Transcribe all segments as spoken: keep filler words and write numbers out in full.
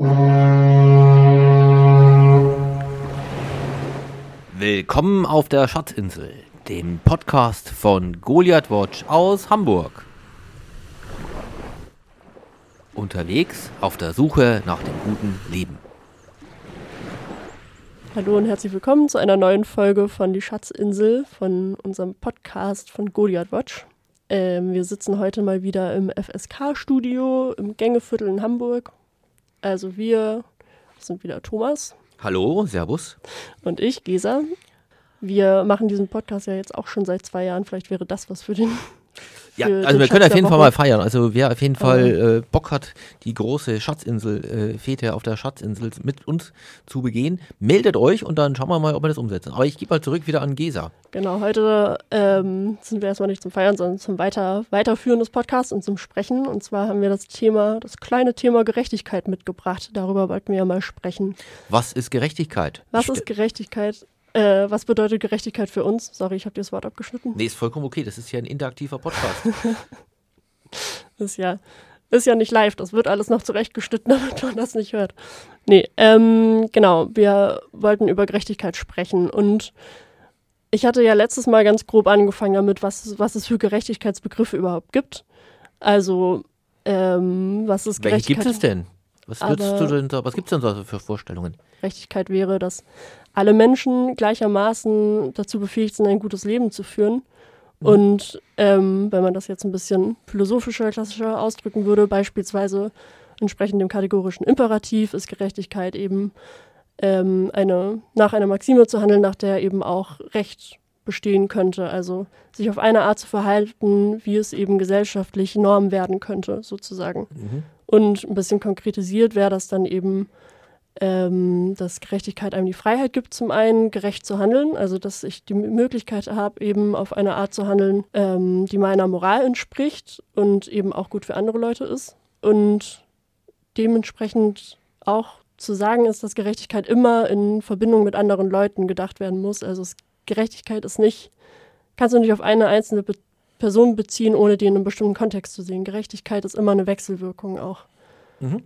Willkommen auf der Schatzinsel, dem Podcast von Goliath Watch aus Hamburg. Unterwegs auf der Suche nach dem guten Leben. Hallo und herzlich willkommen zu einer neuen Folge von Die Schatzinsel, von unserem Podcast von Goliath Watch. Ähm, wir sitzen heute mal wieder im F S K-Studio im Gängeviertel in Hamburg. Also wir sind wieder Thomas. Hallo, servus. Und ich, Gesa. Wir machen diesen Podcast ja jetzt auch schon seit zwei Jahren. Vielleicht wäre das was für den... Ja, also wir können auf jeden Fall mal feiern. Also wer auf jeden Fall äh, Bock hat, die große Schatzinsel-Fete äh, auf der Schatzinsel mit uns zu begehen, meldet euch und dann schauen wir mal, ob wir das umsetzen. Aber ich gebe mal zurück wieder an Gesa. Genau, heute ähm, sind wir erstmal nicht zum Feiern, sondern zum Weiter Weiterführen des Podcasts und zum Sprechen. Und zwar haben wir das Thema, das kleine Thema Gerechtigkeit mitgebracht. Darüber wollten wir ja mal sprechen. Was ist Gerechtigkeit? Was ist Gerechtigkeit? Äh, was bedeutet Gerechtigkeit für uns? Sorry, ich habe dir das Wort abgeschnitten. Nee, ist vollkommen okay. Das ist ja ein interaktiver Podcast. ist, ja, ist ja nicht live. Das wird alles noch zurechtgeschnitten, damit man das nicht hört. Nee, ähm, genau. Wir wollten über Gerechtigkeit sprechen. Und ich hatte ja letztes Mal ganz grob angefangen damit, was, was es für Gerechtigkeitsbegriffe überhaupt gibt. Also, ähm, was ist Gerechtigkeit? Welche gibt es denn? Was, du denn da, was gibt es denn so für Vorstellungen? Gerechtigkeit wäre, dass alle Menschen gleichermaßen dazu befähigt sind, ein gutes Leben zu führen. Mhm. Und ähm, wenn man das jetzt ein bisschen philosophischer, klassischer ausdrücken würde, beispielsweise entsprechend dem kategorischen Imperativ, ist Gerechtigkeit eben ähm, eine, nach einer Maxime zu handeln, nach der eben auch Recht bestehen könnte. Also sich auf eine Art zu verhalten, wie es eben gesellschaftlich Norm werden könnte, sozusagen. Mhm. Und ein bisschen konkretisiert wäre das dann eben, ähm, dass Gerechtigkeit einem die Freiheit gibt, zum einen gerecht zu handeln, also dass ich die Möglichkeit habe, eben auf eine Art zu handeln, ähm, die meiner Moral entspricht und eben auch gut für andere Leute ist. Und dementsprechend auch zu sagen ist, dass Gerechtigkeit immer in Verbindung mit anderen Leuten gedacht werden muss. Also es, Gerechtigkeit ist nicht, kannst du nicht auf eine einzelne Be- Person beziehen, ohne die in einem bestimmten Kontext zu sehen. Gerechtigkeit ist immer eine Wechselwirkung auch. Mhm.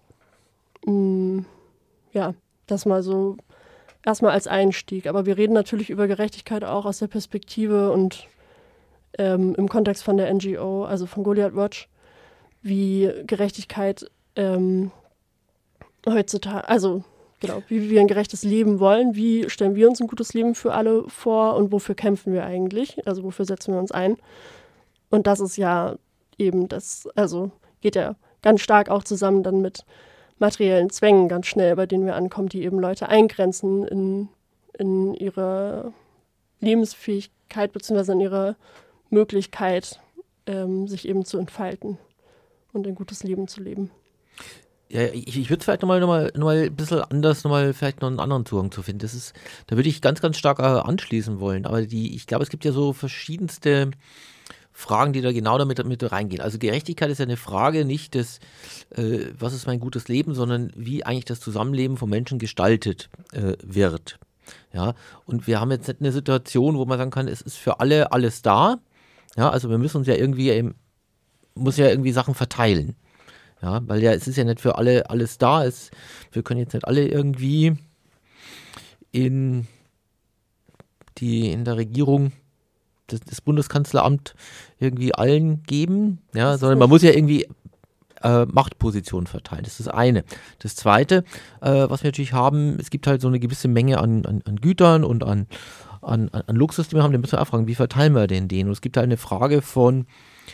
Mm, ja, das mal so erstmal als Einstieg. Aber wir reden natürlich über Gerechtigkeit auch aus der Perspektive und ähm, im Kontext von der N G O, also von Goliath Watch, wie Gerechtigkeit ähm, heutzutage, also genau, wie wir ein gerechtes Leben wollen, wie stellen wir uns ein gutes Leben für alle vor und wofür kämpfen wir eigentlich, also wofür setzen wir uns ein. Und das ist ja eben das, also geht ja ganz stark auch zusammen dann mit materiellen Zwängen ganz schnell, bei denen wir ankommen, die eben Leute eingrenzen in, in ihre Lebensfähigkeit bzw. in ihre Möglichkeit, ähm, sich eben zu entfalten und ein gutes Leben zu leben. Ja, ich, ich würde vielleicht nochmal noch mal, noch mal ein bisschen anders, nochmal vielleicht noch einen anderen Zugang zu finden. Das ist, da würde ich ganz, ganz stark äh, anschließen wollen. Aber die, ich glaube, es gibt ja so verschiedenste Fragen, die da genau damit mit reingehen. Also Gerechtigkeit ist ja eine Frage nicht des, äh, was ist mein gutes Leben, sondern wie eigentlich das Zusammenleben von Menschen gestaltet äh, wird. Ja, und wir haben jetzt nicht eine Situation, wo man sagen kann, es ist für alle alles da. Ja, also wir müssen uns ja irgendwie, eben, muss ja irgendwie Sachen verteilen. Ja, weil ja, es ist ja nicht für alle alles da. Es, wir können jetzt nicht alle irgendwie in die in der Regierung das, das Bundeskanzleramt irgendwie allen geben, ja, sondern man muss ja irgendwie äh, Machtpositionen verteilen. Das ist das eine. Das zweite, äh, was wir natürlich haben, es gibt halt so eine gewisse Menge an, an, an Gütern und an, an, an Luxus, die wir haben. Da müssen wir auch fragen, wie verteilen wir denn den? Und es gibt halt eine Frage von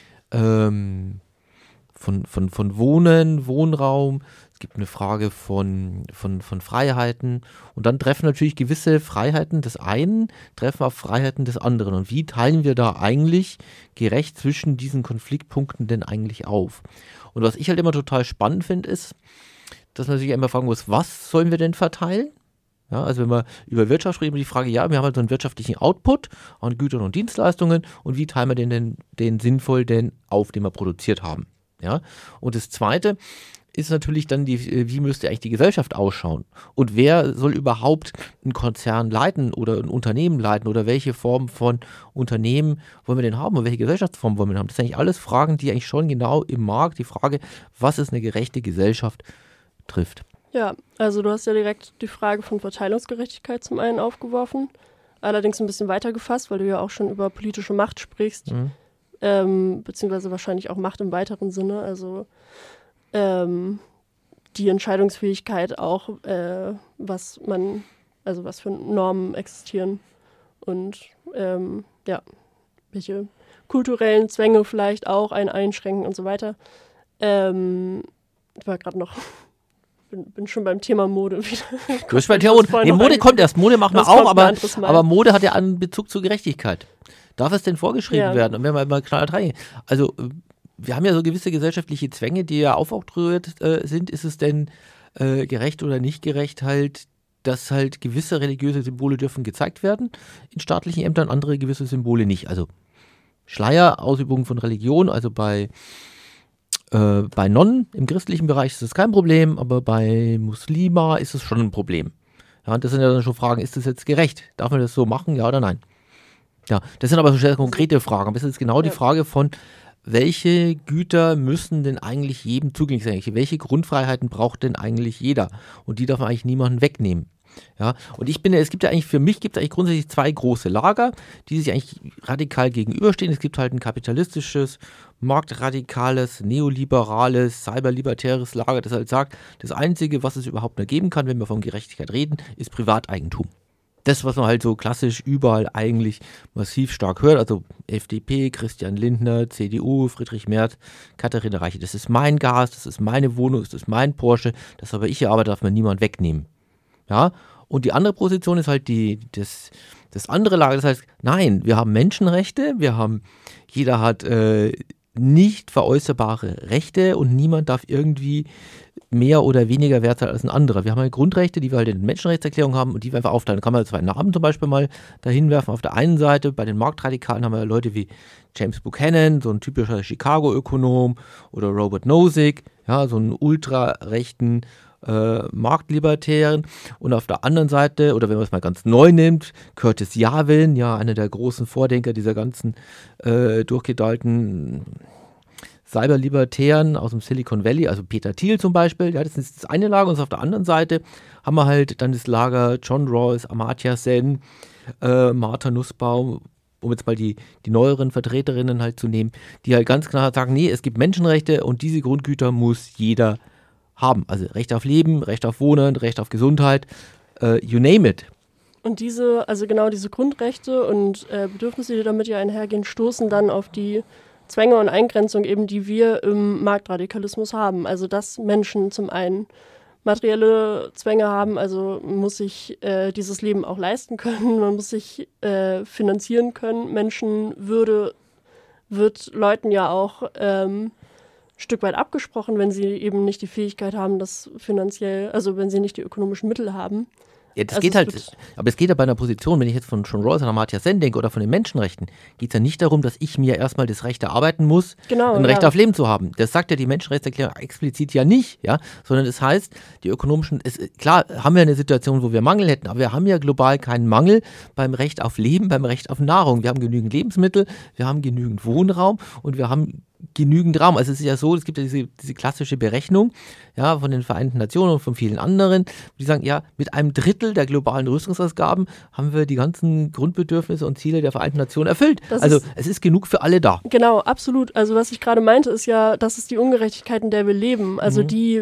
ähm, Von, von, von Wohnen, Wohnraum, es gibt eine Frage von, von, von Freiheiten und dann treffen natürlich gewisse Freiheiten des einen, treffen auf Freiheiten des anderen. Und wie teilen wir da eigentlich gerecht zwischen diesen Konfliktpunkten denn eigentlich auf? Und was ich halt immer total spannend finde, ist, dass man sich immer fragen muss, was sollen wir denn verteilen? Ja, also wenn wir über Wirtschaft reden, die Frage, ja, wir haben halt so einen wirtschaftlichen Output an Gütern und Dienstleistungen und wie teilen wir den denn den sinnvoll denn auf, den wir produziert haben? Ja, und das Zweite ist natürlich dann die, wie müsste eigentlich die Gesellschaft ausschauen? Und wer soll überhaupt einen Konzern leiten oder ein Unternehmen leiten oder welche Form von Unternehmen wollen wir denn haben und welche Gesellschaftsform wollen wir haben? Das sind eigentlich alles Fragen, die eigentlich schon genau im Markt, die Frage, was ist eine gerechte Gesellschaft, trifft. Ja, also du hast ja direkt die Frage von Verteilungsgerechtigkeit zum einen aufgeworfen, allerdings ein bisschen weiter gefasst, weil du ja auch schon über politische Macht sprichst, mhm. ähm, beziehungsweise wahrscheinlich auch Macht im weiteren Sinne, also ähm, die Entscheidungsfähigkeit auch, äh, was man, also was für Normen existieren und ähm, ja, welche kulturellen Zwänge vielleicht auch einen einschränken und so weiter. Ähm, ich war gerade noch, bin, bin schon beim Thema Mode wieder. Du bist beim Thema Mode. Nee, Mode kommt erst, Mode machen wir auch, aber, aber Mode hat ja einen Bezug zur Gerechtigkeit. Darf es denn vorgeschrieben ja. werden? Und wenn wir mal knallhart reingehen. Also, wir haben ja so gewisse gesellschaftliche Zwänge, die ja aufoktroyiert äh, sind. Ist es denn äh, gerecht oder nicht gerecht halt, dass halt gewisse religiöse Symbole dürfen gezeigt werden in staatlichen Ämtern, andere gewisse Symbole nicht. Also Schleier, Ausübung von Religion, also bei, äh, bei Nonnen im christlichen Bereich ist das kein Problem, aber bei Muslima ist es schon ein Problem. Ja, und das sind ja dann schon Fragen, ist das jetzt gerecht? Darf man das so machen, ja oder nein? Ja, das sind aber schon sehr konkrete Fragen. Das ist jetzt genau die Frage von, welche Güter müssen denn eigentlich jedem zugänglich sein? Welche Grundfreiheiten braucht denn eigentlich jeder? Und die darf man eigentlich niemanden wegnehmen. Ja, und ich bin ja, es gibt ja eigentlich, für mich gibt es eigentlich grundsätzlich zwei große Lager, die sich eigentlich radikal gegenüberstehen. Es gibt halt ein kapitalistisches, marktradikales, neoliberales, cyberlibertäres Lager, das halt sagt, das Einzige, was es überhaupt nur geben kann, wenn wir von Gerechtigkeit reden, ist Privateigentum. Das, was man halt so klassisch überall eigentlich massiv stark hört, also F D P, Christian Lindner, C D U, Friedrich Merz, Katharina Reiche, das ist mein Gas, das ist meine Wohnung, das ist mein Porsche, das habe ich hier, aber darf mir niemand wegnehmen. Ja, und die andere Position ist halt die, das, das andere Lager, das heißt, nein, wir haben Menschenrechte, wir haben, jeder hat äh, nicht veräußerbare Rechte und niemand darf irgendwie mehr oder weniger wert sein als ein anderer. Wir haben halt Grundrechte, die wir halt in den Menschenrechtserklärungen haben und die wir einfach aufteilen. Da kann man zwei Namen zum Beispiel mal dahin werfen. Auf der einen Seite, bei den Marktradikalen haben wir Leute wie James Buchanan, so ein typischer Chicago-Ökonom, oder Robert Nozick, ja, so einen ultrarechten Äh, Marktlibertären, und auf der anderen Seite, oder wenn man es mal ganz neu nimmt, Curtis Yarvin, ja, einer der großen Vordenker dieser ganzen äh, durchgedalten Cyberlibertären aus dem Silicon Valley, also Peter Thiel zum Beispiel, ja, das ist das eine Lager, und auf der anderen Seite haben wir halt dann das Lager John Rawls, Amartya Sen, äh, Martha Nussbaum, um jetzt mal die, die neueren Vertreterinnen halt zu nehmen, die halt ganz klar sagen, nee, es gibt Menschenrechte und diese Grundgüter muss jeder haben. Also Recht auf Leben, Recht auf Wohnen, Recht auf Gesundheit, äh, you name it. Und diese, also genau diese Grundrechte und äh, Bedürfnisse, die damit ja einhergehen, stoßen dann auf die Zwänge und Eingrenzungen eben, die wir im Marktradikalismus haben. Also dass Menschen zum einen materielle Zwänge haben, also man muss sich äh, dieses Leben auch leisten können, man muss sich äh, finanzieren können. Menschenwürde wird Leuten ja auch ähm, Stück weit abgesprochen, wenn sie eben nicht die Fähigkeit haben, das finanziell, also wenn sie nicht die ökonomischen Mittel haben. Ja, das also geht halt, aber es geht ja bei einer Position, wenn ich jetzt von John Rawls und Amartya Sen denke oder von den Menschenrechten, geht es ja nicht darum, dass ich mir erstmal das Recht erarbeiten muss, genau, ein ja. Recht auf Leben zu haben. Das sagt ja die Menschenrechtserklärung explizit ja nicht, ja, sondern es das heißt, die ökonomischen, es, klar haben wir eine Situation, wo wir Mangel hätten, aber wir haben ja global keinen Mangel beim Recht auf Leben, beim Recht auf Nahrung. Wir haben genügend Lebensmittel, wir haben genügend Wohnraum und wir haben genügend Raum. Also es ist ja so, es gibt ja diese, diese klassische Berechnung, ja, von den Vereinten Nationen und von vielen anderen, die sagen, ja, mit einem Drittel der globalen Rüstungsausgaben haben wir die ganzen Grundbedürfnisse und Ziele der Vereinten Nationen erfüllt. Das also ist, es ist genug für alle da. Genau, absolut. Also was ich gerade meinte, ist ja, das ist die Ungerechtigkeit, in der wir leben. Also mhm. die,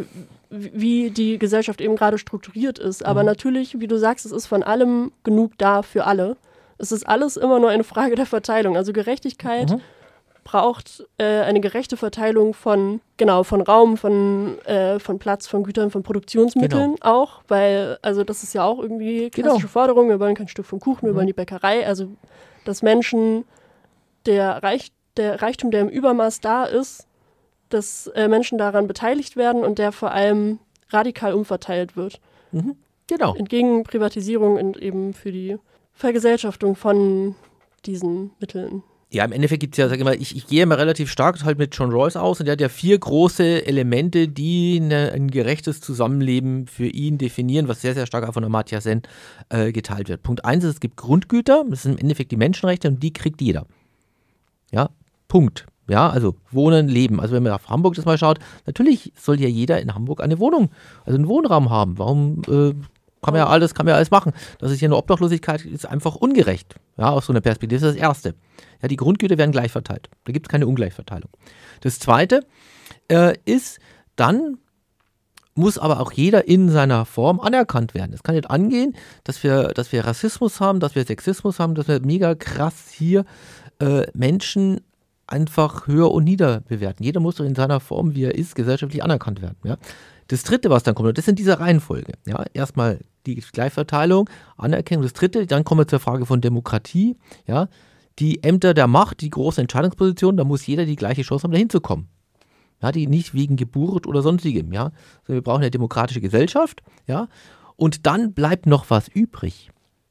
wie die Gesellschaft eben gerade strukturiert ist. Aber mhm. natürlich, wie du sagst, es ist von allem genug da für alle. Es ist alles immer nur eine Frage der Verteilung. Also Gerechtigkeit mhm. braucht äh, eine gerechte Verteilung von, genau, von Raum, von, äh, von Platz, von Gütern, von Produktionsmitteln genau. auch, weil, also das ist ja auch irgendwie klassische genau. Forderung, wir wollen kein Stück vom Kuchen, wir mhm. wollen die Bäckerei, also dass Menschen, der, Reich, der Reichtum, der im Übermaß da ist, dass äh, Menschen daran beteiligt werden und der vor allem radikal umverteilt wird. Mhm. Genau. Entgegen Privatisierung und eben für die Vergesellschaftung von diesen Mitteln. Ja, im Endeffekt gibt es ja, sag ich mal, ich, ich gehe immer relativ stark halt mit John Rawls aus und der hat ja vier große Elemente, die eine, ein gerechtes Zusammenleben für ihn definieren, was sehr, sehr stark auch von Amartya Sen äh, geteilt wird. Punkt eins ist, es gibt Grundgüter, das sind im Endeffekt die Menschenrechte und die kriegt jeder. Ja, Punkt. Ja, also Wohnen, Leben. Also wenn man auf Hamburg das mal schaut, natürlich soll ja jeder in Hamburg eine Wohnung, also einen Wohnraum haben. Warum äh, kann man ja alles, kann man ja alles machen? Das ist ja eine Obdachlosigkeit, ist einfach ungerecht. Ja, aus so einer Perspektive. Das ist das Erste. Ja, die Grundgüter werden gleich verteilt. Da gibt es keine Ungleichverteilung. Das Zweite äh, ist, dann muss aber auch jeder in seiner Form anerkannt werden. Es kann nicht angehen, dass wir, dass wir Rassismus haben, dass wir Sexismus haben, dass wir mega krass hier äh, Menschen einfach höher und nieder bewerten. Jeder muss doch in seiner Form, wie er ist, gesellschaftlich anerkannt werden. Ja? Das Dritte, was dann kommt, das ist in dieser Reihenfolge. Ja? Erstmal die Gleichverteilung, Anerkennung. Das Dritte, dann kommen wir zur Frage von Demokratie. Ja? Die Ämter der Macht, die großen Entscheidungspositionen, da muss jeder die gleiche Chance haben, da hinzukommen. Ja, die nicht wegen Geburt oder sonstigem, ja. Also wir brauchen eine demokratische Gesellschaft, ja. Und dann bleibt noch was übrig.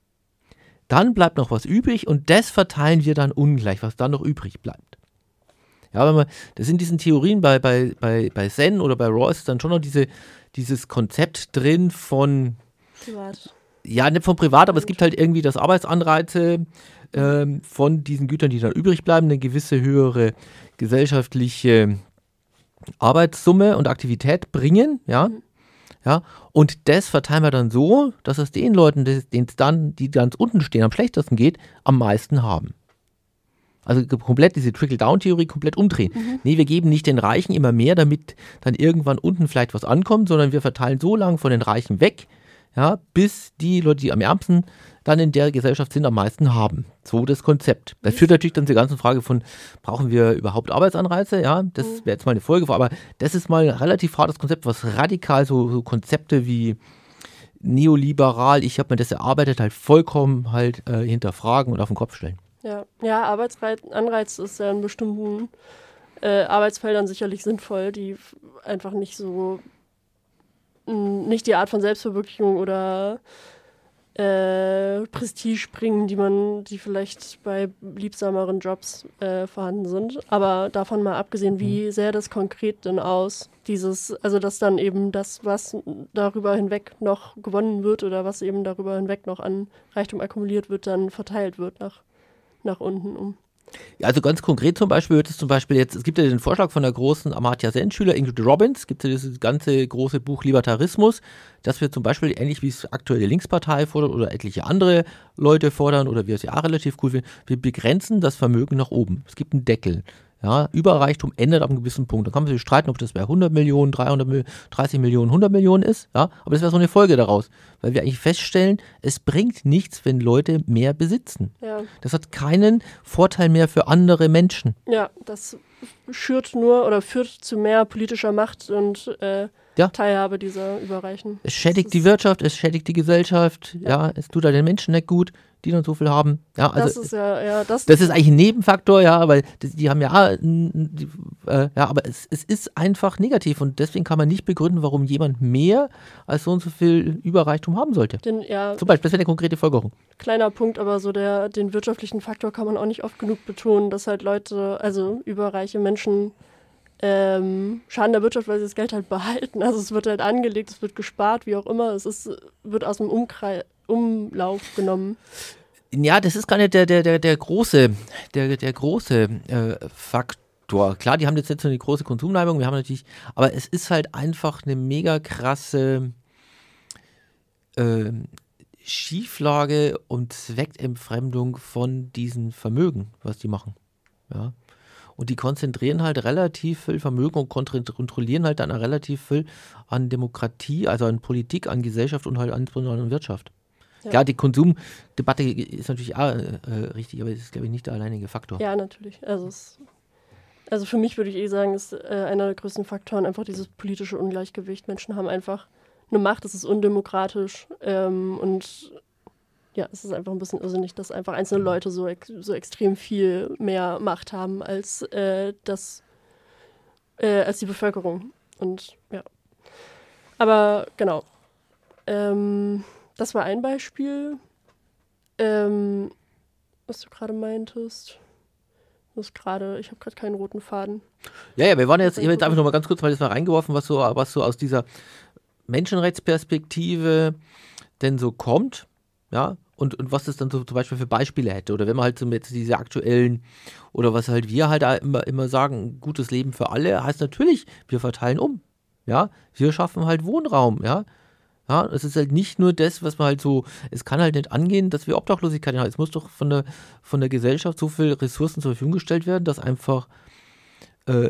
Dann bleibt noch was übrig und das verteilen wir dann ungleich, was dann noch übrig bleibt. Ja, wenn man, das in diesen Theorien bei, bei, bei, bei Zen oder bei Rawls ist dann schon noch diese, dieses Konzept drin von Privat. Ja, nicht von privat, aber es gibt halt irgendwie das Arbeitsanreize ähm, von diesen Gütern, die dann übrig bleiben, eine gewisse höhere gesellschaftliche Arbeitssumme und Aktivität bringen, ja, mhm. ja, und das verteilen wir dann so, dass es den Leuten, denen es dann, die ganz unten stehen, am schlechtesten geht, am meisten haben. Also komplett diese Trickle-Down-Theorie komplett umdrehen. Mhm. Nee, wir geben nicht den Reichen immer mehr, damit dann irgendwann unten vielleicht was ankommt, sondern wir verteilen so lange von den Reichen weg, ja, bis die Leute, die am ärmsten dann in der Gesellschaft sind, am meisten haben. So das Konzept. Das führt natürlich dann zur ganzen Frage von, brauchen wir überhaupt Arbeitsanreize? Ja, das wäre jetzt mal eine Folge, aber das ist mal ein relativ hartes Konzept, was radikal so, so Konzepte wie neoliberal, ich habe mir das erarbeitet, halt vollkommen halt äh, hinterfragen und auf den Kopf stellen. Ja, ja, Arbeitsanreiz ist ja in bestimmten äh, Arbeitsfeldern sicherlich sinnvoll, die einfach nicht so, mh, nicht die Art von Selbstverwirklichung oder Äh, Prestige bringen, die man, die vielleicht bei liebsameren Jobs äh, vorhanden sind. Aber davon mal abgesehen, wie sähe das konkret denn aus? Dieses, also dass dann eben das, was darüber hinweg noch gewonnen wird oder was eben darüber hinweg noch an Reichtum akkumuliert wird, dann verteilt wird nach, nach unten um. Ja, also ganz konkret zum Beispiel wird es zum Beispiel jetzt, es gibt ja den Vorschlag von der großen Amartya Sen-Schüler Ingrid Robbins, gibt es ja dieses ganze große Buch Libertarismus, dass wir zum Beispiel ähnlich wie es aktuell die Linkspartei fordert oder etliche andere Leute fordern oder wir es ja auch relativ cool finden, wir begrenzen das Vermögen nach oben. Es gibt einen Deckel. Ja, Überreichtum endet ab einem gewissen Punkt. Da kann man sich streiten, ob das bei hundert Millionen, dreihundert Millionen, dreißig Millionen, hundert Millionen ist. Ja, aber das wäre so eine Folge daraus. Weil wir eigentlich feststellen, es bringt nichts, wenn Leute mehr besitzen. Ja. Das hat keinen Vorteil mehr für andere Menschen. Ja, das schürt nur oder führt zu mehr politischer Macht und äh, ja. Teilhabe dieser Überreichen. Es schädigt die Wirtschaft, es schädigt die Gesellschaft. Ja, ja es tut halt den Menschen nicht gut, die dann so viel haben. Ja, also das ist ja, ja das, das ist eigentlich ein Nebenfaktor, ja, weil das, die haben ja, die, äh, ja, aber es, es ist einfach negativ und deswegen kann man nicht begründen, warum jemand mehr als so und so viel Überreichtum haben sollte. Den, ja, Zum Beispiel, das wäre eine konkrete Folgerung. Kleiner Punkt, aber so der, den wirtschaftlichen Faktor kann man auch nicht oft genug betonen, dass halt Leute, also überreiche Menschen, ähm, schaden der Wirtschaft, weil sie das Geld halt behalten. Also es wird halt angelegt, es wird gespart, wie auch immer. Es ist, wird aus dem Umkreis, Umlauf genommen. Ja, das ist gar nicht der, der, der, der große, der, der große äh, Faktor. Klar, die haben jetzt nicht so eine große Konsumneigung, wir haben natürlich, aber es ist halt einfach eine mega krasse äh, Schieflage und Zweckentfremdung von diesen Vermögen, was die machen. Ja. Und die konzentrieren halt relativ viel Vermögen und kontrollieren halt dann relativ viel an Demokratie, also an Politik, an Gesellschaft und halt an, an Wirtschaft. Ja. Klar, die Konsumdebatte ist natürlich auch äh, richtig, aber das ist, glaube ich, nicht der alleinige Faktor. Ja, natürlich. Also, es, also für mich würde ich eh sagen, ist äh, einer der größten Faktoren einfach dieses politische Ungleichgewicht. Menschen haben einfach eine Macht, es ist undemokratisch ähm, und ja, es ist einfach ein bisschen irrsinnig, dass einfach einzelne Leute so, ex- so extrem viel mehr Macht haben als, äh, das, äh, als die Bevölkerung. Und ja. Aber genau. Ähm, das war ein Beispiel, ähm, was du gerade meintest. Ich gerade, ich habe gerade keinen roten Faden. Ja, ja, wir waren jetzt, ich habe jetzt einfach noch mal ganz kurz mal das mal reingeworfen, was so, was so aus dieser Menschenrechtsperspektive denn so kommt. Ja, Und, und was das dann so zum Beispiel für Beispiele hätte. Oder wenn man halt so jetzt diese aktuellen, oder was halt wir halt immer, immer sagen, ein gutes Leben für alle, heißt natürlich, wir verteilen um. Ja, wir schaffen halt Wohnraum, ja. Ja, es ist halt nicht nur das, was man halt so, es kann halt nicht angehen, dass wir Obdachlosigkeit haben. Es muss doch von der, von der Gesellschaft so viel Ressourcen zur Verfügung gestellt werden, dass einfach äh,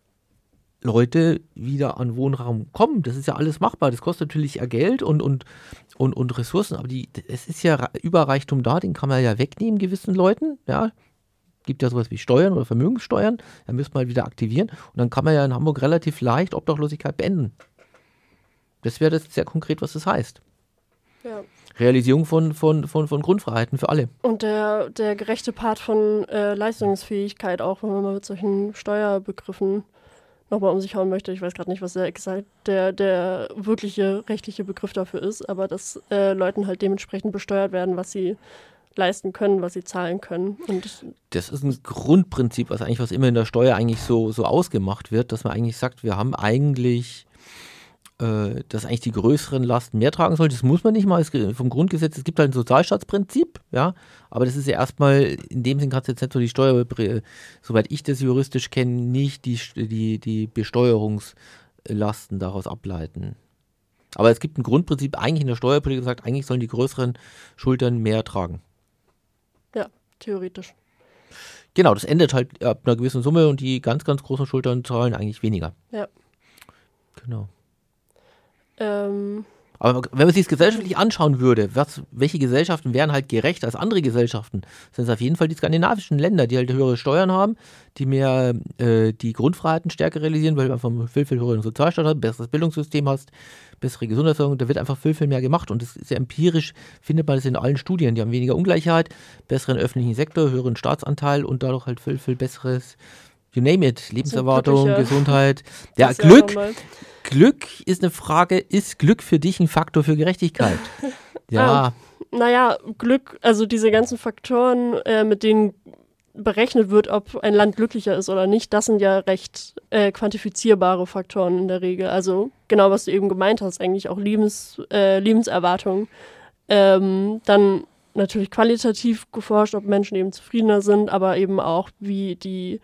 Leute wieder an Wohnraum kommen. Das ist ja alles machbar. Das kostet natürlich ja Geld und, und, und, und Ressourcen, aber die, es ist ja Überreichtum da, den kann man ja wegnehmen, gewissen Leuten. Ja, gibt ja sowas wie Steuern oder Vermögenssteuern, da müsste man halt wieder aktivieren und dann kann man ja in Hamburg relativ leicht Obdachlosigkeit beenden. Das wäre das sehr konkret, was das heißt. Ja. Realisierung von, von, von, von Grundfreiheiten für alle. Und der, der gerechte Part von äh, Leistungsfähigkeit auch, wenn man mal mit solchen Steuerbegriffen nochmal um sich hauen möchte. Ich weiß gerade nicht, was der, der, der wirkliche rechtliche Begriff dafür ist, aber dass äh, Leuten halt dementsprechend besteuert werden, was sie leisten können, was sie zahlen können. Und das ist ein Grundprinzip, was eigentlich, was immer in der Steuer eigentlich so, so ausgemacht wird, dass man eigentlich sagt, wir haben eigentlich, äh, dass eigentlich die größeren Lasten mehr tragen sollen. Das muss man nicht mal, es, vom Grundgesetz, es gibt halt ein Sozialstaatsprinzip, ja, aber das ist ja erstmal, in dem Sinn kannst du jetzt nicht so die Steuer, soweit ich das juristisch kenne, nicht die, die, die Besteuerungslasten daraus ableiten. Aber es gibt ein Grundprinzip eigentlich in der Steuerpolitik, das sagt, eigentlich sollen die größeren Schultern mehr tragen. Ja, theoretisch. Genau, das endet halt ab einer gewissen Summe und die ganz, ganz großen Schultern zahlen eigentlich weniger. Ja. Genau. Ähm. Aber wenn man sich das gesellschaftlich anschauen würde, was, welche Gesellschaften wären halt gerechter als andere Gesellschaften, sind es auf jeden Fall die skandinavischen Länder, die halt höhere Steuern haben, die mehr äh, die Grundfreiheiten stärker realisieren, weil du einfach einen viel, viel höheren Sozialstaat hast, besseres Bildungssystem hast, bessere Gesundheitsversorgung, da wird einfach viel, viel mehr gemacht und das ist ja empirisch, findet man das in allen Studien, die haben weniger Ungleichheit, besseren öffentlichen Sektor, höheren Staatsanteil und dadurch halt viel, viel besseres, you name it, Lebenserwartung, Gesundheit, ja, Glück. Ja Glück ist eine Frage, ist Glück für dich ein Faktor für Gerechtigkeit? Ja. Ah, naja, Glück, also diese ganzen Faktoren, äh, mit denen berechnet wird, ob ein Land glücklicher ist oder nicht, das sind ja recht äh, quantifizierbare Faktoren in der Regel. Also genau, was du eben gemeint hast, eigentlich auch Lebens, äh, Lebenserwartung. Ähm, dann natürlich qualitativ geforscht, ob Menschen eben zufriedener sind, aber eben auch, wie die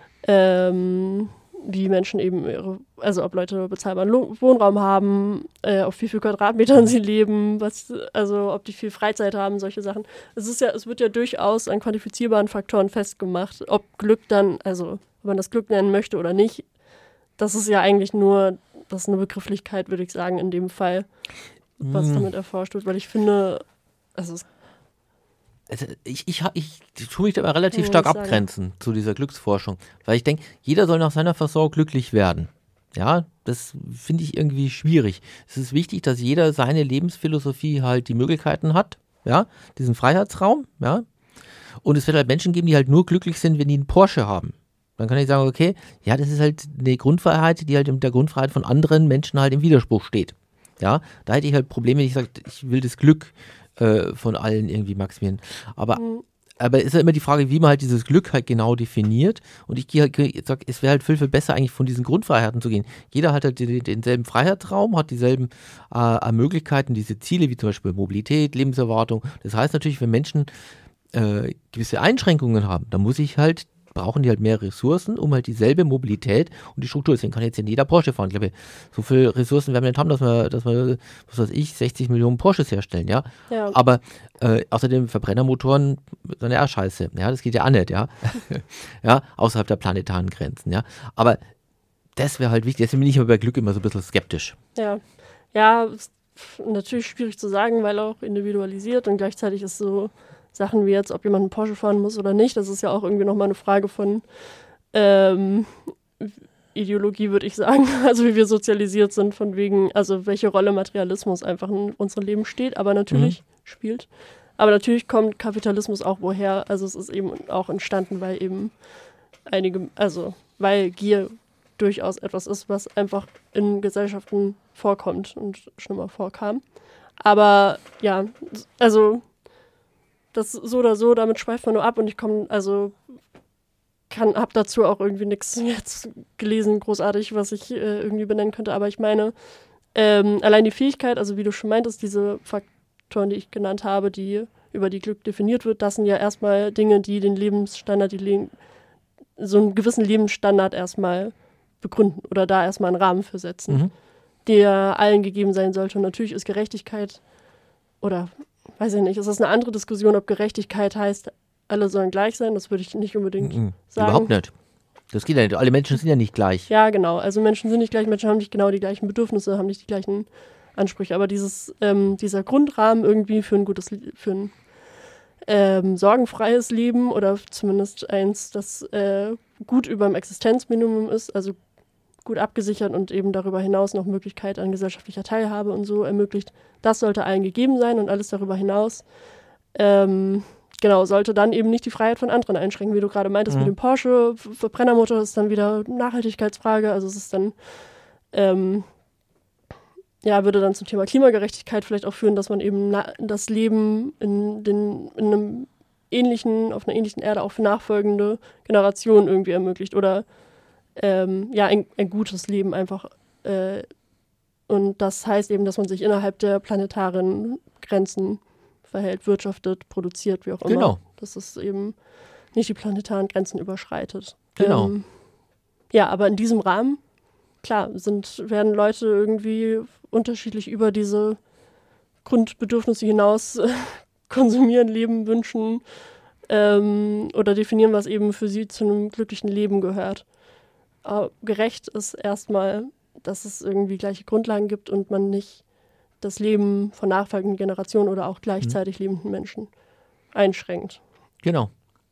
ähm, wie Menschen eben ihre, also ob Leute bezahlbaren Wohnraum haben, äh, auf wie viel Quadratmetern sie leben, was, also ob die viel Freizeit haben, solche Sachen. Es ist ja, es wird ja durchaus an quantifizierbaren Faktoren festgemacht, ob Glück dann, also ob man das Glück nennen möchte oder nicht. Das ist ja eigentlich nur, das ist eine Begrifflichkeit, würde ich sagen, in dem Fall, was mm. damit erforscht wird, weil ich finde, also es Also ich, ich, ich, ich tue mich da immer relativ ja, stark abgrenzen sagen. zu dieser Glücksforschung, weil ich denke, jeder soll nach seiner Versorgung glücklich werden. Ja, das finde ich irgendwie schwierig. Es ist wichtig, dass jeder seine Lebensphilosophie halt die Möglichkeiten hat, ja, diesen Freiheitsraum, ja. Und es wird halt Menschen geben, die halt nur glücklich sind, wenn die einen Porsche haben. Dann kann ich sagen, okay, ja, das ist halt eine Grundfreiheit, die halt mit der Grundfreiheit von anderen Menschen halt im Widerspruch steht. Ja, da hätte ich halt Probleme, wenn ich sage, ich will das Glück von allen irgendwie maximieren. Aber, mhm. aber ist ja immer die Frage, wie man halt dieses Glück halt genau definiert. Und ich gehe halt, ich sag, es wäre halt viel, viel besser, eigentlich von diesen Grundfreiheiten zu gehen. Jeder hat halt den, denselben Freiheitsraum, hat dieselben äh, Möglichkeiten, diese Ziele, wie zum Beispiel Mobilität, Lebenserwartung. Das heißt natürlich, wenn Menschen äh, gewisse Einschränkungen haben, dann muss ich halt brauchen die halt mehr Ressourcen, um halt dieselbe Mobilität und die Struktur, deswegen kann jetzt in jeder Porsche fahren. Ich glaube, so viele Ressourcen werden wir nicht haben, dass wir, dass wir, was weiß ich, sechzig Millionen Porsches herstellen, ja. ja. Aber äh, außerdem Verbrennermotoren sind ja auch scheiße, ja, das geht ja auch nicht, ja. ja, außerhalb der planetaren Grenzen, ja. Aber das wäre halt wichtig, deswegen bin ich aber bei Glück immer so ein bisschen skeptisch. Ja, ja, ist natürlich schwierig zu sagen, weil auch individualisiert und gleichzeitig ist so Sachen wie jetzt, ob jemand einen Porsche fahren muss oder nicht, das ist ja auch irgendwie nochmal eine Frage von ähm, Ideologie, würde ich sagen. Also wie wir sozialisiert sind, von wegen, also welche Rolle Materialismus einfach in unserem Leben steht, aber natürlich mhm. spielt. Aber natürlich kommt Kapitalismus auch woher. Also es ist eben auch entstanden, weil eben einige, also weil Gier durchaus etwas ist, was einfach in Gesellschaften vorkommt und schon mal vorkam. Aber ja, also das so oder so, damit schweift man nur ab und ich komme, also kann, habe dazu auch irgendwie nichts jetzt gelesen, großartig, was ich äh, irgendwie benennen könnte, aber ich meine, ähm, allein die Fähigkeit, also wie du schon meintest, diese Faktoren, die ich genannt habe, die über die Glück definiert wird, das sind ja erstmal Dinge, die den Lebensstandard, die Le- so einen gewissen Lebensstandard erstmal begründen oder da erstmal einen Rahmen für setzen, Mhm. der allen gegeben sein sollte. Und natürlich ist Gerechtigkeit, oder weiß ich nicht, ist das eine andere Diskussion, ob Gerechtigkeit heißt, alle sollen gleich sein, das würde ich nicht unbedingt Mhm. sagen. Überhaupt nicht. Das geht ja nicht. Alle Menschen sind ja nicht gleich. Ja, genau. Also Menschen sind nicht gleich, Menschen haben nicht genau die gleichen Bedürfnisse, haben nicht die gleichen Ansprüche. Aber dieses, ähm, dieser Grundrahmen irgendwie für ein gutes, für ein ähm, sorgenfreies Leben oder zumindest eins, das äh, gut über dem Existenzminimum ist, also gut abgesichert und eben darüber hinaus noch Möglichkeit an gesellschaftlicher Teilhabe und so ermöglicht, das sollte allen gegeben sein und alles darüber hinaus ähm, genau, sollte dann eben nicht die Freiheit von anderen einschränken, wie du gerade meintest Mhm. mit dem Porsche, F- Verbrennermotor ist dann wieder Nachhaltigkeitsfrage, also es ist dann ähm, ja, würde dann zum Thema Klimagerechtigkeit vielleicht auch führen, dass man eben na- das Leben in, den, in einem ähnlichen, auf einer ähnlichen Erde auch für nachfolgende Generationen irgendwie ermöglicht oder ähm, ja, ein, ein gutes Leben einfach. Äh, und das heißt eben, dass man sich innerhalb der planetaren Grenzen verhält, wirtschaftet, produziert, wie auch immer. Genau. Dass es eben nicht die planetaren Grenzen überschreitet. Genau. Ähm, ja, aber in diesem Rahmen, klar, sind, werden Leute irgendwie unterschiedlich über diese Grundbedürfnisse hinaus äh, konsumieren, leben, wünschen ähm, oder definieren, was eben für sie zu einem glücklichen Leben gehört. Aber gerecht ist erstmal, dass es irgendwie gleiche Grundlagen gibt und man nicht das Leben von nachfolgenden Generationen oder auch gleichzeitig lebenden Menschen einschränkt. Genau.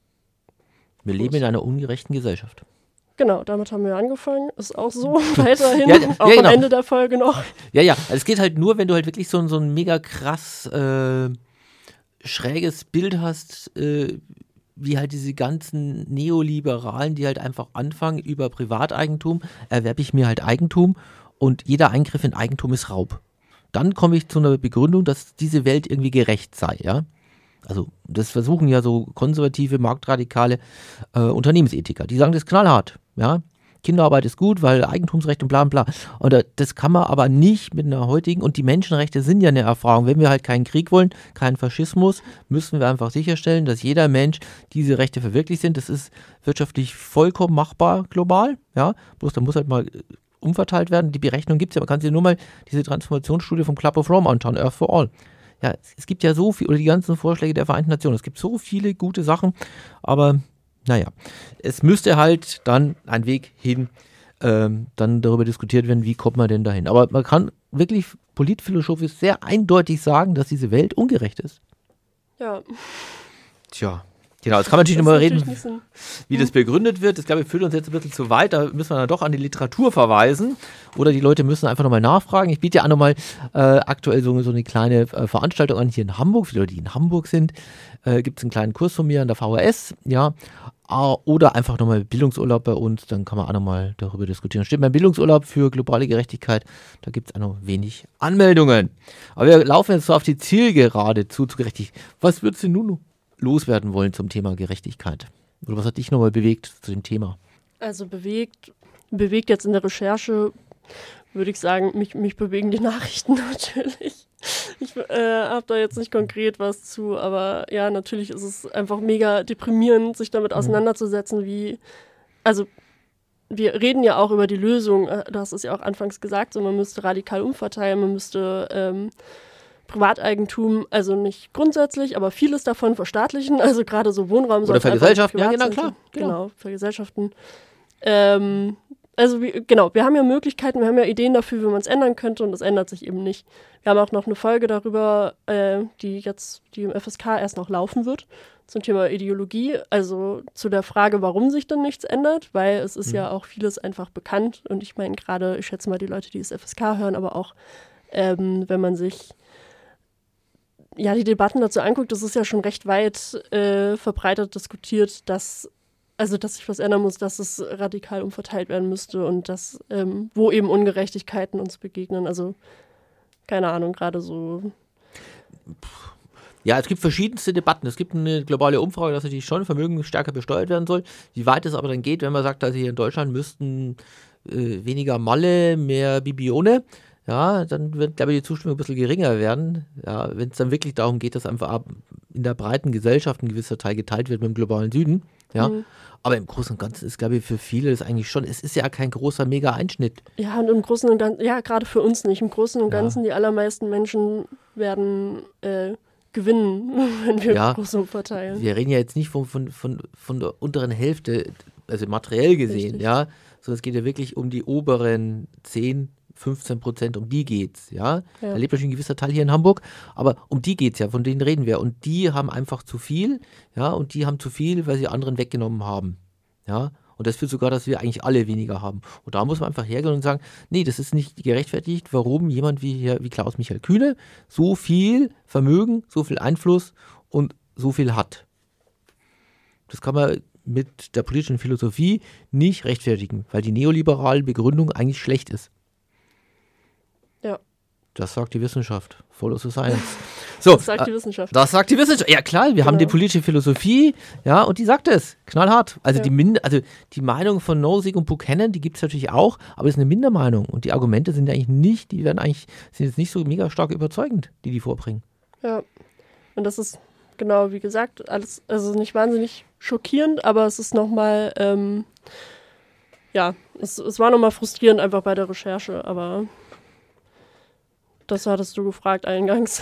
Wir leben Gut. in einer ungerechten Gesellschaft. Genau, damit haben wir angefangen. Ist auch so weiterhin, Ja, auch ja, genau. am Ende der Folge noch. Ja, ja, also es geht halt nur, wenn du halt wirklich so, ein- so ein mega krass äh, schräges Bild hast, äh, wie halt diese ganzen Neoliberalen, die halt einfach anfangen, über Privateigentum erwerbe ich mir halt Eigentum und jeder Eingriff in Eigentum ist Raub. Dann komme ich zu einer Begründung, dass diese Welt irgendwie gerecht sei, ja. Also das versuchen ja so konservative, marktradikale äh, Unternehmensethiker. Die sagen das knallhart, ja. Kinderarbeit ist gut, weil Eigentumsrecht und bla bla. Und äh, das kann man aber nicht mit einer heutigen, und die Menschenrechte sind ja eine Erfahrung. Wenn wir halt keinen Krieg wollen, keinen Faschismus, müssen wir einfach sicherstellen, dass jeder Mensch diese Rechte verwirklicht sind. Das ist wirtschaftlich vollkommen machbar global, ja. Bloß da muss halt mal äh, umverteilt werden. Die Berechnung gibt es ja, man kann sich nur mal diese Transformationsstudie vom Club of Rome anschauen, Earth for All. Ja, es, es gibt ja so viel, oder die ganzen Vorschläge der Vereinten Nationen, es gibt so viele gute Sachen, aber naja, es müsste halt dann ein Weg hin, ähm, dann darüber diskutiert werden, wie kommt man denn dahin. Aber man kann wirklich politphilosophisch sehr eindeutig sagen, dass diese Welt ungerecht ist. Ja. Tja, genau, jetzt kann man natürlich Das nochmal ist reden, natürlich nicht so- wie das begründet wird. Das, glaube ich, führt uns jetzt ein bisschen zu weit. Da müssen wir dann doch an die Literatur verweisen. Oder die Leute müssen einfach nochmal nachfragen. Ich biete ja auch nochmal äh, aktuell so, so eine kleine äh, Veranstaltung an hier in Hamburg. Für die Leute, die in Hamburg sind, äh, gibt es einen kleinen Kurs von mir an der V H S. Ja. Uh, oder einfach nochmal Bildungsurlaub bei uns. Dann kann man auch nochmal darüber diskutieren. Steht beim Bildungsurlaub für globale Gerechtigkeit. Da gibt es auch noch wenig Anmeldungen. Aber wir laufen jetzt so auf die Zielgerade zu, zu Gerechtigkeit. Was würdest du nun loswerden wollen zum Thema Gerechtigkeit? Oder was hat dich nochmal bewegt zu dem Thema? Also bewegt, bewegt jetzt in der Recherche, würde ich sagen, mich, mich bewegen die Nachrichten natürlich. Ich äh, habe da jetzt nicht konkret was zu, aber ja, natürlich ist es einfach mega deprimierend, sich damit auseinanderzusetzen, wie, also wir reden ja auch über die Lösung, äh, du hast es ja auch anfangs gesagt, so man müsste radikal umverteilen, man müsste ähm, Privateigentum, also nicht grundsätzlich, aber vieles davon verstaatlichen, also gerade so Wohnraum Oder soll einfach vergesellschaften, ja, privat genau, sein. klar, genau. Genau, vergesellschaften. Ähm, also wie, genau, wir haben ja Möglichkeiten, wir haben ja Ideen dafür, wie man es ändern könnte und es ändert sich eben nicht. Wir haben auch noch eine Folge darüber, äh, die jetzt, die im F S K erst noch laufen wird, zum Thema Ideologie, also zu der Frage, warum sich denn nichts ändert, weil es ist mhm. ja auch vieles einfach bekannt und ich meine gerade, ich schätze mal die Leute, die das F S K hören, aber auch ähm, wenn man sich ja die Debatten dazu anguckt, das ist ja schon recht weit äh, verbreitet diskutiert, dass also dass sich was ändern muss, dass es radikal umverteilt werden müsste und dass, ähm, wo eben Ungerechtigkeiten uns begegnen. Also, keine Ahnung, gerade so. Ja, es gibt verschiedenste Debatten. Es gibt eine globale Umfrage, dass natürlich schon Vermögen stärker besteuert werden soll. Wie weit es aber dann geht, wenn man sagt, also hier in Deutschland müssten äh, weniger Malle, mehr Bibione. ja, dann wird, glaube ich, die Zustimmung ein bisschen geringer werden. Ja, wenn es dann wirklich darum geht, dass einfach in der breiten Gesellschaft ein gewisser Teil geteilt wird mit dem globalen Süden. Ja. Mhm. Aber im Großen und Ganzen ist, glaube ich, für viele das eigentlich schon, es ist ja kein großer Mega-Einschnitt. Ja, und im Großen und Ganzen, ja, gerade für uns nicht. Im Großen und Ganzen, ja. Die allermeisten Menschen werden äh, gewinnen, wenn wir ja, groß verteilen. Wir reden ja jetzt nicht von, von, von, von der unteren Hälfte, also materiell gesehen, Richtig. ja, sondern es geht ja wirklich um die oberen zehn, fünfzehn Prozent, um die geht's, ja? ja. Da lebt natürlich ein gewisser Teil hier in Hamburg, aber um die geht's ja, von denen reden wir. Und die haben einfach zu viel, ja, und die haben zu viel, weil sie anderen weggenommen haben, ja. Und das führt sogar, dass wir eigentlich alle weniger haben. Und da muss man einfach hergehen und sagen, nee, das ist nicht gerechtfertigt, warum jemand wie hier, wie Klaus-Michael Kühne so viel Vermögen, so viel Einfluss und so viel hat. Das kann man mit der politischen Philosophie nicht rechtfertigen, weil die neoliberale Begründung eigentlich schlecht ist. Ja. Das sagt die Wissenschaft. Follow the science. So, das sagt die Wissenschaft. Das sagt die Wissenschaft. Ja klar, wir genau. haben die politische Philosophie, ja, und die sagt es. Knallhart. Also, ja. die, Min- also die Meinung von Nozick und Buchanan, die gibt es natürlich auch, aber es ist eine Mindermeinung. Und die Argumente sind eigentlich nicht, die werden eigentlich, sind jetzt nicht so mega stark überzeugend, die die vorbringen. Ja. Und das ist, genau, wie gesagt, alles, also nicht wahnsinnig schockierend, aber es ist nochmal, ähm, ja, es, es war nochmal frustrierend einfach bei der Recherche, aber das hattest du gefragt eingangs.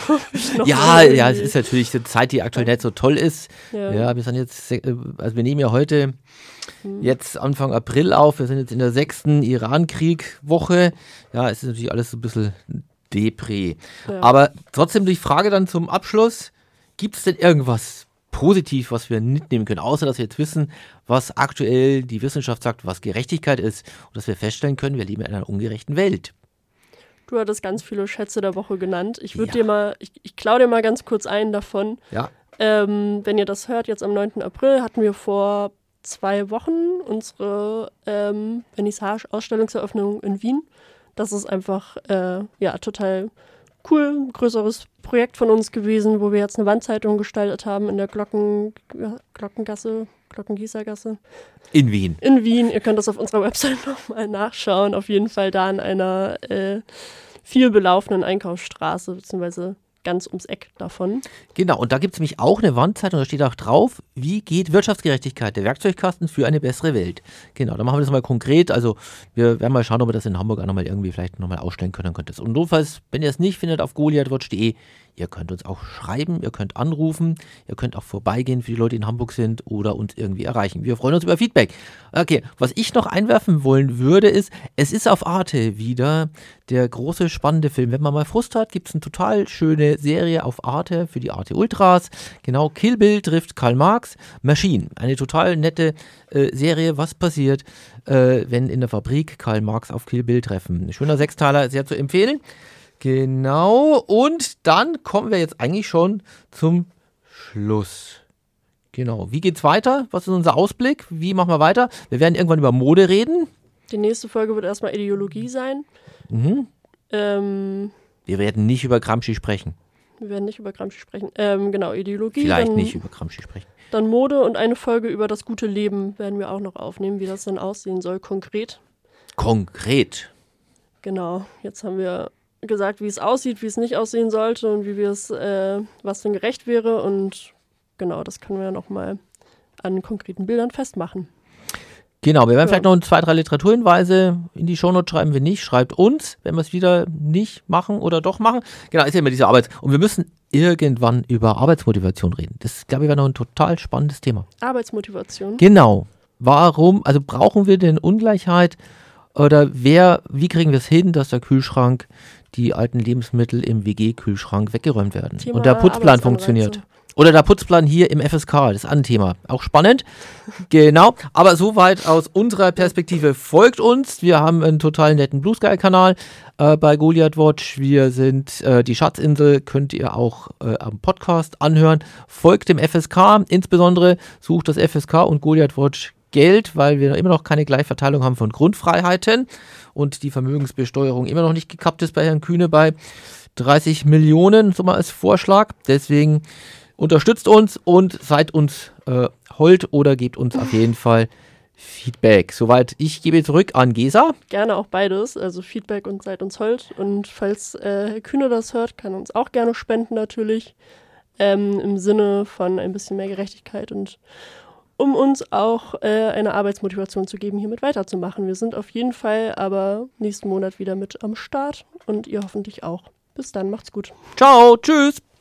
ja, ja, es ist natürlich eine Zeit, die aktuell nicht so toll ist. Ja, ja wir sind jetzt, also wir nehmen ja heute hm. jetzt Anfang April auf, wir sind jetzt in der sechsten Iran-Krieg-Woche. Ja, es ist natürlich alles so ein bisschen Deprä. Ja. Aber trotzdem die Frage dann zum Abschluss, gibt es denn irgendwas positiv, was wir mitnehmen können, außer dass wir jetzt wissen, was aktuell die Wissenschaft sagt, was Gerechtigkeit ist und dass wir feststellen können, wir leben in einer ungerechten Welt. Du hattest ganz viele Schätze der Woche genannt. Ich würde ja. dir mal, ich, ich klaue dir mal ganz kurz einen davon. Ja. Ähm, wenn ihr das hört, jetzt am neunten April hatten wir vor zwei Wochen unsere ähm, Vernissage-Ausstellungseröffnung in Wien. Das ist einfach äh, ja total cool, ein größeres Projekt von uns gewesen, wo wir jetzt eine Wandzeitung gestaltet haben in der Glocken, Glockengasse, Glockengießergasse. In Wien. In Wien. Ihr könnt das auf unserer Website nochmal nachschauen. Auf jeden Fall da an einer äh, viel belaufenen Einkaufsstraße, beziehungsweise ganz ums Eck davon. Genau, und da gibt es nämlich auch eine Wandzeitung, da steht auch drauf, wie geht Wirtschaftsgerechtigkeit, der Werkzeugkasten für eine bessere Welt. Genau, da machen wir das mal konkret, also wir werden mal schauen, ob wir das in Hamburg auch nochmal irgendwie vielleicht nochmal ausstellen können. Könnt und notfalls, wenn ihr es nicht findet, auf goliathwatch punkt de, ihr könnt uns auch schreiben, ihr könnt anrufen, ihr könnt auch vorbeigehen für die Leute, die in Hamburg sind oder uns irgendwie erreichen. Wir freuen uns über Feedback. Okay, was ich noch einwerfen wollen würde, ist, es ist auf Arte wieder der große, spannende Film. Wenn man mal Frust hat, gibt es eine total schöne Serie auf Arte für die Arte Ultras. Genau, Kill Bill trifft Karl Marx, Machine. Eine total nette äh, Serie, was passiert, äh, wenn in der Fabrik Karl Marx auf Kill Bill treffen. Ein schöner Sechsteiler, sehr zu empfehlen. Genau, und dann kommen wir jetzt eigentlich schon zum Schluss. Genau, wie geht's weiter? Was ist unser Ausblick? Wie machen wir weiter? Wir werden irgendwann über Mode reden. Die nächste Folge wird erstmal Ideologie sein. Mhm. Ähm, wir werden nicht über Gramsci sprechen. Wir werden nicht über Gramsci sprechen. Ähm, genau, Ideologie. Vielleicht dann, nicht über Gramsci sprechen. Dann Mode und eine Folge über das gute Leben werden wir auch noch aufnehmen, wie das dann aussehen soll, konkret. Konkret. Genau, jetzt haben wir gesagt, wie es aussieht, wie es nicht aussehen sollte und wie wir es, äh, was denn gerecht wäre. Und genau, das können wir nochmal an konkreten Bildern festmachen. Genau, wir werden ja. vielleicht noch zwei, drei Literaturhinweise in die Shownote schreiben, wenn nicht, schreibt uns, wenn wir es wieder nicht machen oder doch machen. Genau, ist ja immer diese Arbeit. Und wir müssen irgendwann über Arbeitsmotivation reden. Das, glaube ich, wäre noch ein total spannendes Thema. Arbeitsmotivation? Genau. Warum, also brauchen wir denn Ungleichheit oder wer, wie kriegen wir es hin, dass der Kühlschrank, die alten Lebensmittel im W G-Kühlschrank weggeräumt werden Thema und der Putzplan funktioniert? Oder der Putzplan hier im F S K, das ist ein Thema. Auch spannend. Genau. Aber soweit aus unserer Perspektive. Folgt uns. Wir haben einen total netten Blue Sky-Kanal äh, bei Goliath Watch. Wir sind äh, die Schatzinsel, könnt ihr auch äh, am Podcast anhören. Folgt dem F S K. Insbesondere sucht das F S K und Goliath Watch Geld, weil wir immer noch keine Gleichverteilung haben von Grundfreiheiten und die Vermögensbesteuerung immer noch nicht gekappt ist bei Herrn Kühne bei dreißig Millionen, so mal als Vorschlag. Deswegen unterstützt uns und seid uns äh, hold oder gebt uns auf jeden Fall Feedback. Soweit ich gebe zurück an Gesa. Gerne auch beides, also Feedback und seid uns hold. Und falls äh, Herr Kühne das hört, kann er uns auch gerne spenden natürlich. Ähm, Im Sinne von ein bisschen mehr Gerechtigkeit und um uns auch äh, eine Arbeitsmotivation zu geben, hiermit weiterzumachen. Wir sind auf jeden Fall aber nächsten Monat wieder mit am Start und ihr hoffentlich auch. Bis dann, macht's gut. Ciao, tschüss.